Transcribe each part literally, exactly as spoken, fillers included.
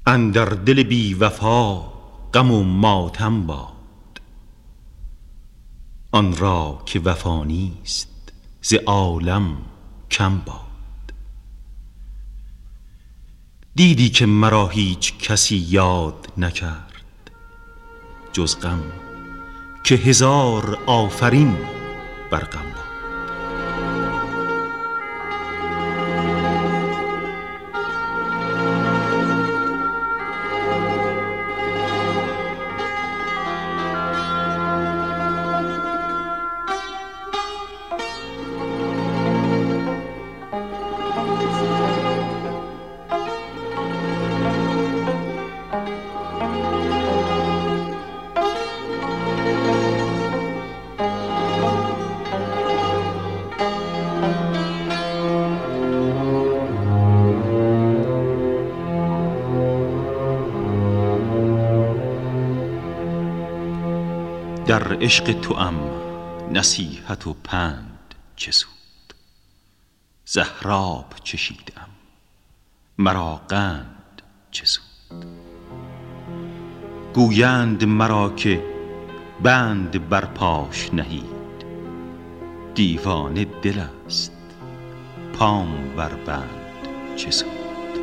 اندر دل بی وفا غم و ماتم باد، آن را که وفا نیست ز عالم کم باد. دیدی که مرا هیچ کسی یاد نکرد جز غم، که هزار آفرین بر غم باد. در عشق توام نصیحت و پند چه سود، زهراب چشیدم مرا قند چه سود. گویند مرا که بند بر پاش نهید، دیوانه دل است پام بر بند چه سود.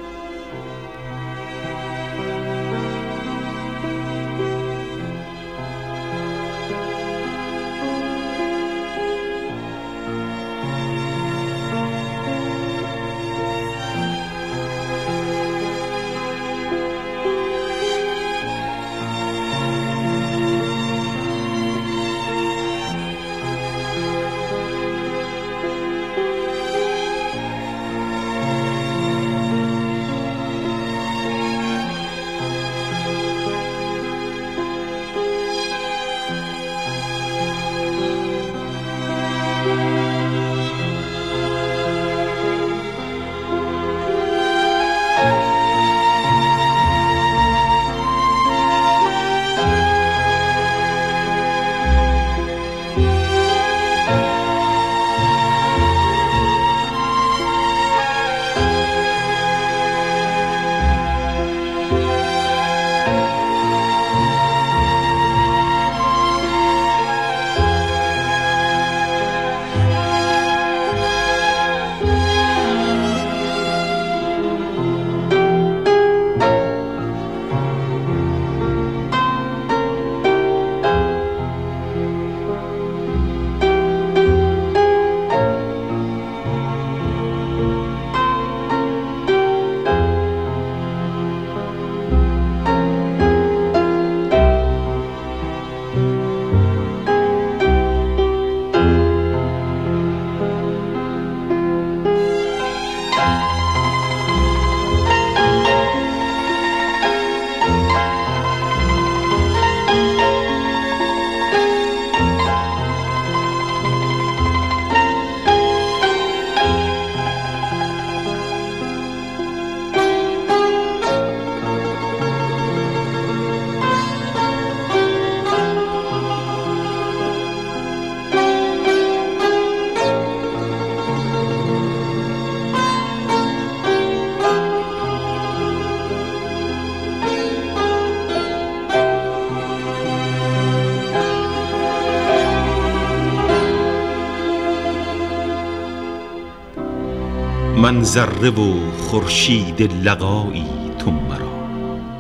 من ذره و خورشید لقایی تو مرا،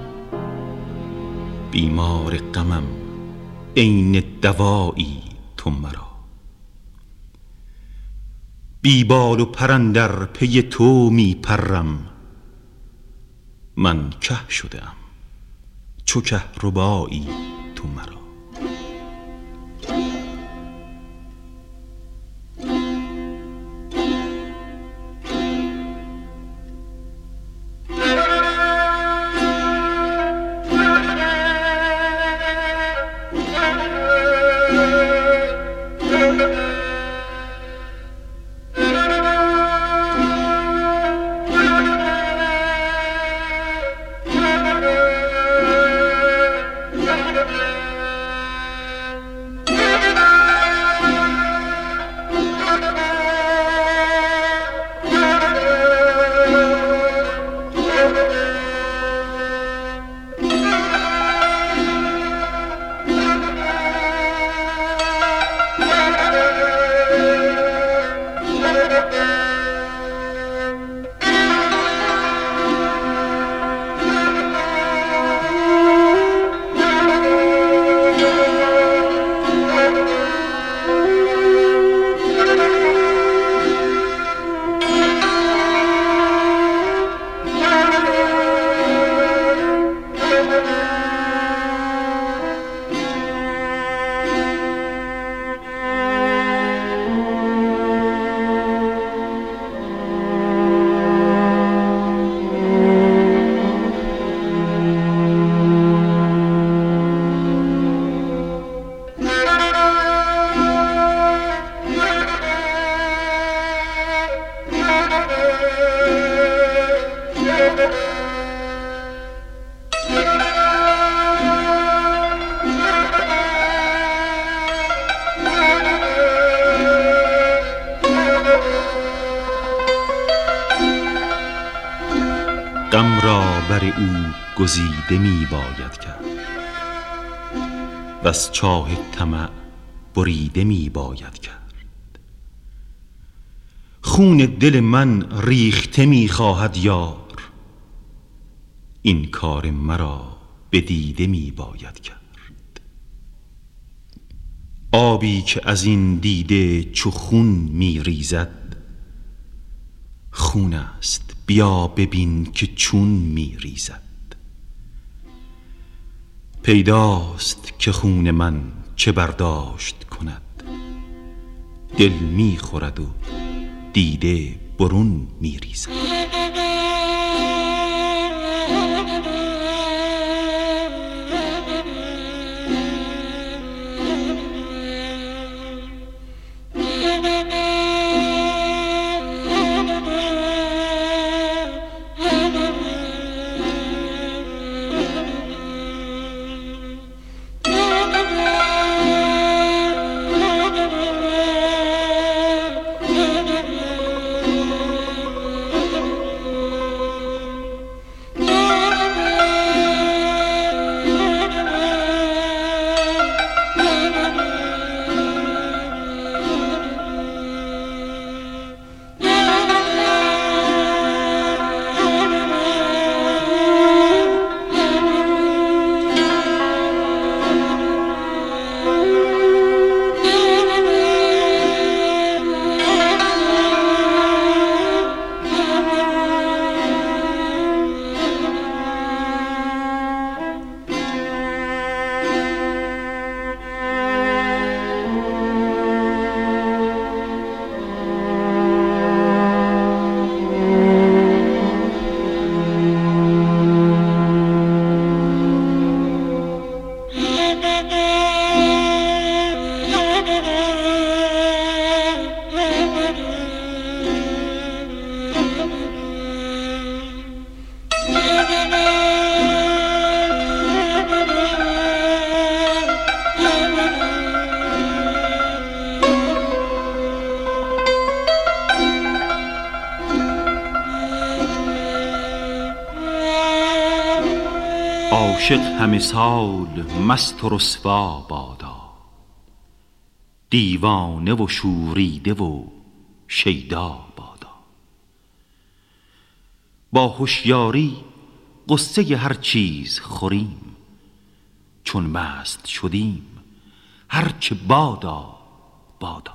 بیمار غمم عین دوایی تو مرا. بی بال و پر اندر پی تو می پرم، من که شده ام چو کهربایی تو مرا. را بر او گزیده می باید کرد و از چاه طمع بریده می باید کرد. خون دل من ریخته می خواهد یار، این کار مرا به دیده می باید کرد. آبی که از این دیده چو خون می ریزد، خون است بیا ببین که چون می ریزد. پیداست که خون من چه برداشت کند، دل می خورد و دیده برون می ریزد. عاشق همه سال مست و رسوا بادا، دیوانه و شوریده و شیدا بادا. با هوشیاری قصه هر چیز خوریم، چون مست شدیم هر چه بادا بادا.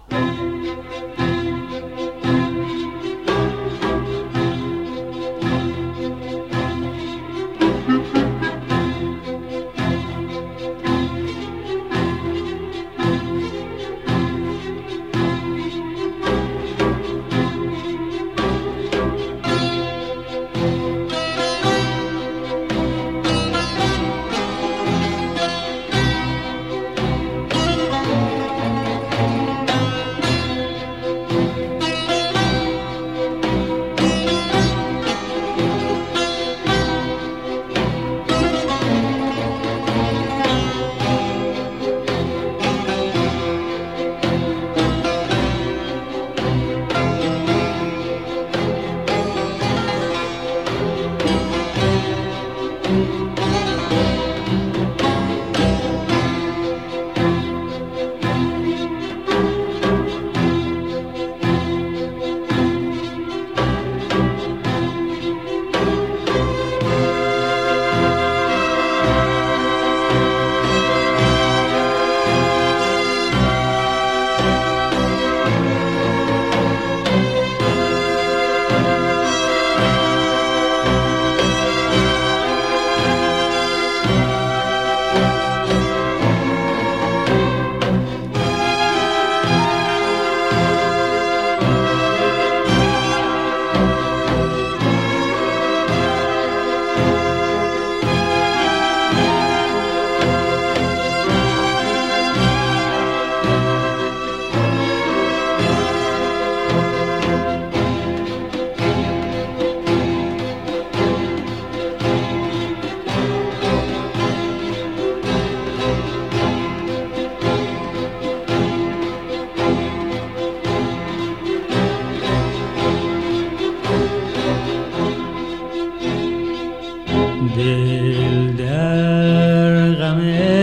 دل در غم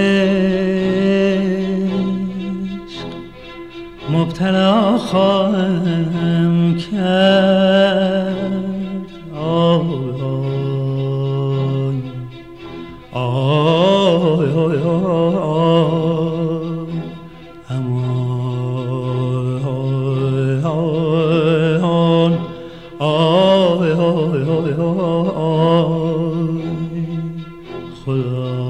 عشق مبتلا خواهم کرد. آی آی آی آی امان آی آی آی آی خدا.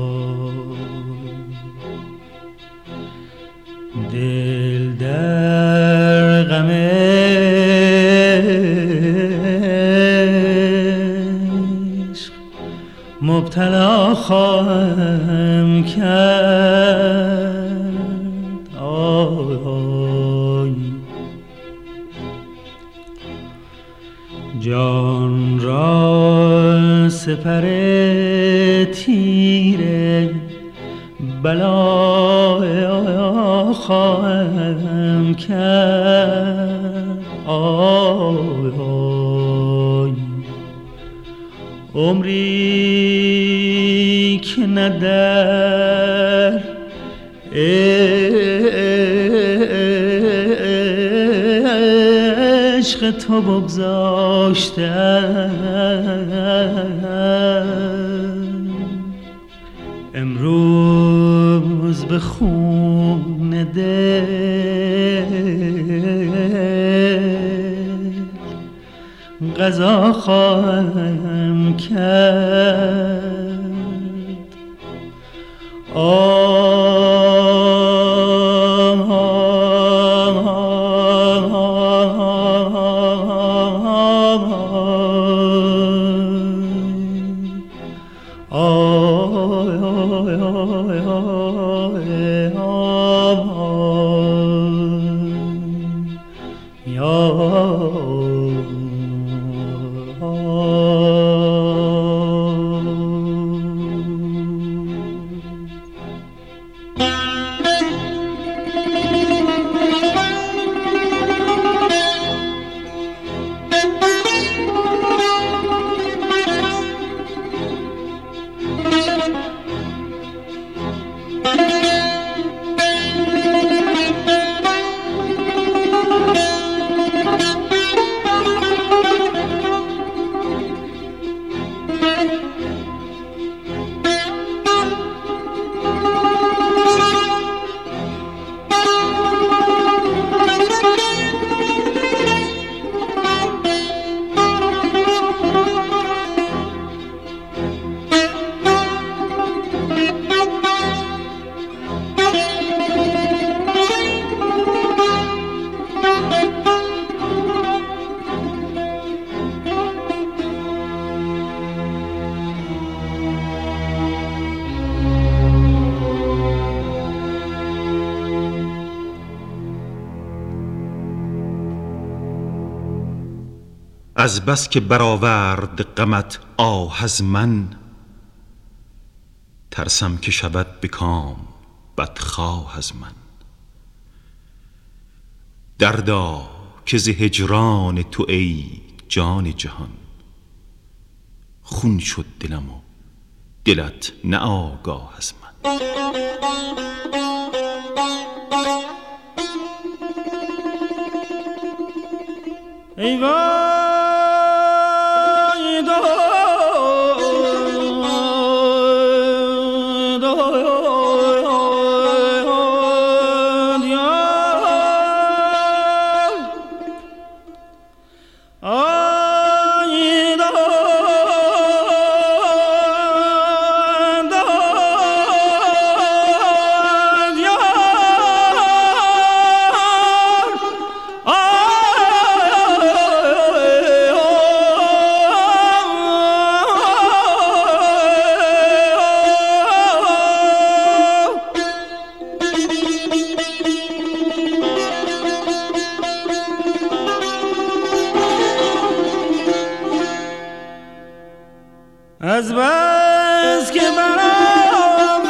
دل در غم عشق مبتلا خواهم کرد. آی آی جان را سپر تیره بلا خواهم کرد. آی آی عمری که نه در عشق تو بگذاشتم، امروز به خون دل قضا خواهم کرد. از بس که برآورد غمت آه از من، ترسم که شود به کام بدخواه از من. دردا که ز هجران تو ای جان جهان، خون شد دلم و دلت نه آگاه از من. ای وای از بس که برآورد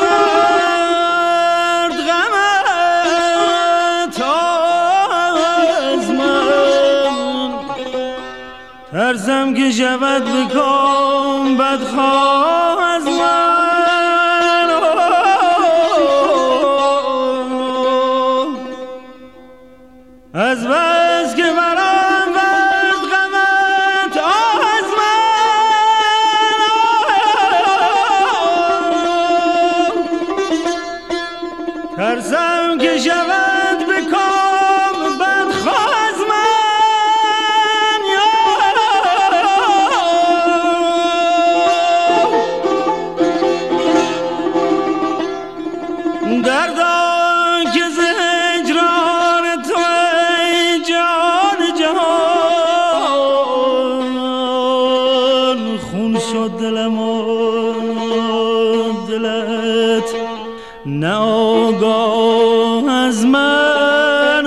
غمت از من، ترسم که شود به کام بدخواه بخواه از من، از بس که برام ورد غمت از من، ترسم که شود به کام بدخواه از من، دردا که زجران تو ای جان جهان، خون شد دلم و دلت نه آگاه از من،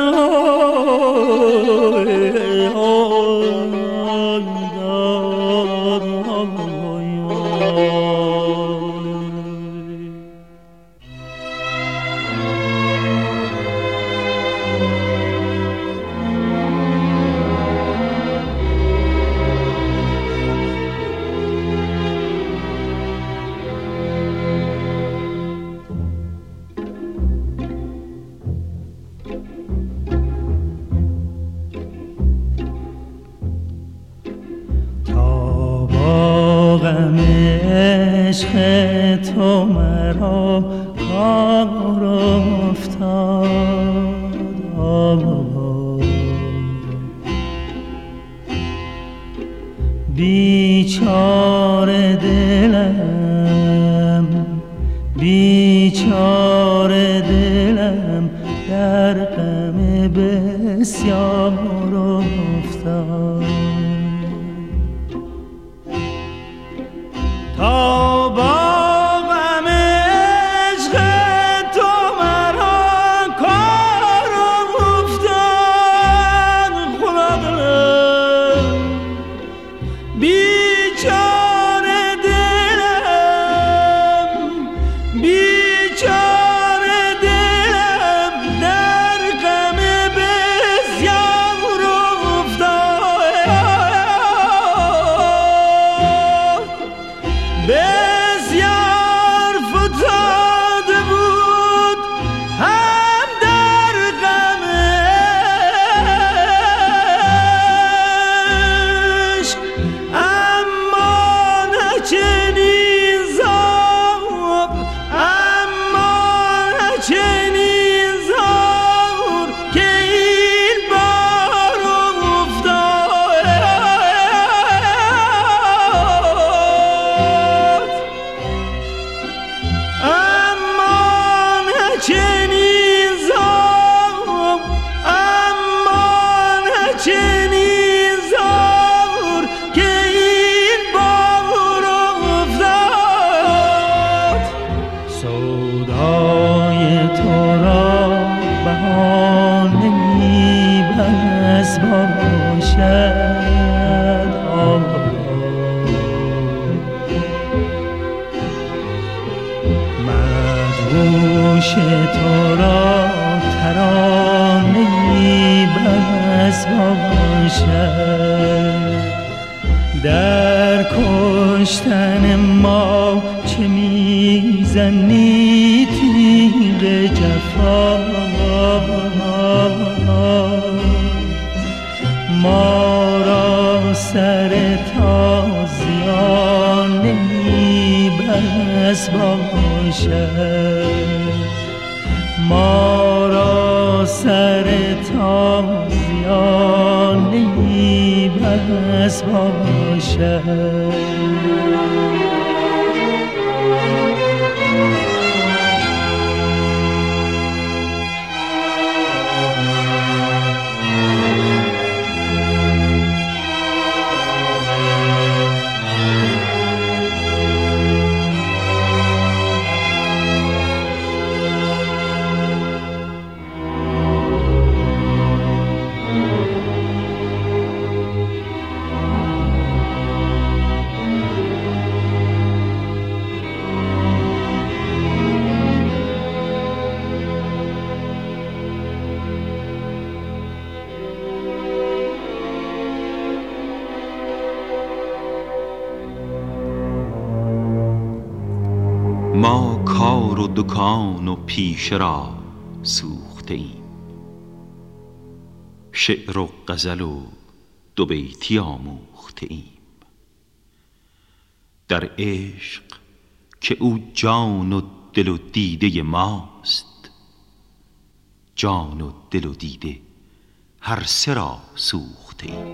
عشق تو مرا کار افتاد، بیچاره دلم بیچاره دلم در غم بسیار افتاد، تا با غم عشق تو مرا کار افتاد، خدا دلم بیچاره دلم بیچاره دلم در غم بسیار افتاد، بسیار فتاده بود هم در غمش، اما نه چنین زار اما نه چنین زار که این بار افتاد، اما نه چنین زار اما نه چنین زار که این بار افتاد، سودای تو را بهانه‌ای بس باشد، مدهوش تو را ترانه‌ای بس باشد، در کشتن ما چه میزنی تیغ جفا، ما را سر تازیانه‌ای بس باشد، ما را سر تازیانه‌ای بس باشد. ما کار و دکان و پیشه را سوخته ایم، شعر و غزل و دو بیتی آموخته ایم. در عشق که او جان و دل و دیده ماست، جان و دل و دیده هر سه را سوخته ایم.